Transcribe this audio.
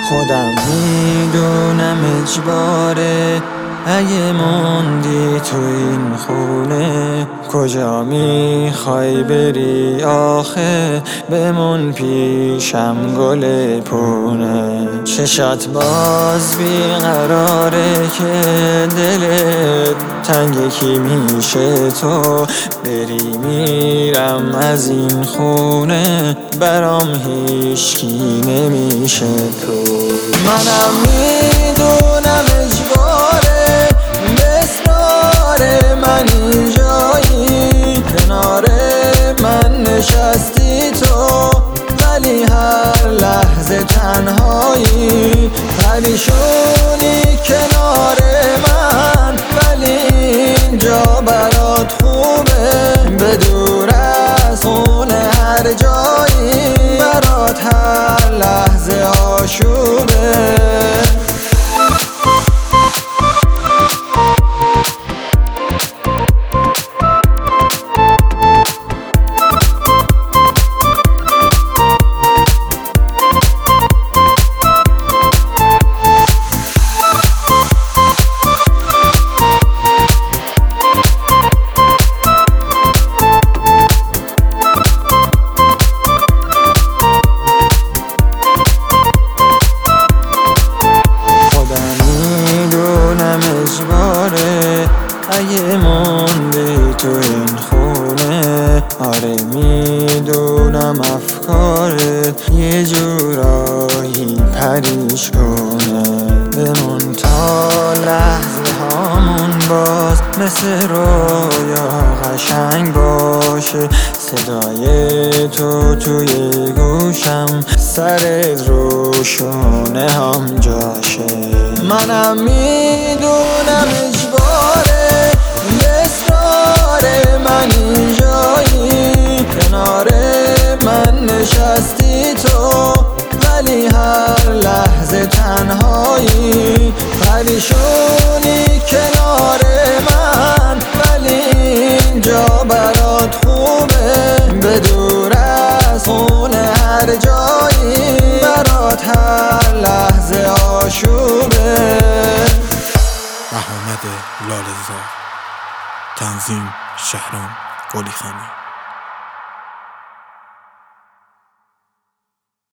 خودم میدونم اجباره اگه موندی تو این خونه، کجا میخوای بری آخه؟ بمون پیشم گل پونه. چشات باز بیقراره که دلت تنگ کی میشه تو بری. میرم از این خونه برام هیچکی نمیشه تو. منم میدونم اجباره من اینجایی کنار من نشستی تو، ولی هر لحظه تنهایی. پریشونی کنار من ولی اینجا برات خوبه. به دور از خونه هر جایی برات هر لحظه آشوبه. اگه موندی تو این خونه، آره میدونم افکارت یه جورایی پریش کنه. بمون تا لحظه هامون باز مثل رویا قشنگ باشه. صدای تو توی گوشم سرت رو شونه هم جاشه. منم میدونم اجباره من اینجایی کنار من نشستی تو، ولی هر لحظه تنهایی. پریشونی کنار من ولی اینجا برات خوبه. به دور از خونه هر جایی برات هر لحظه آشوبه. محمد لاله‌زار، تنظیم شهرام قلیخانی.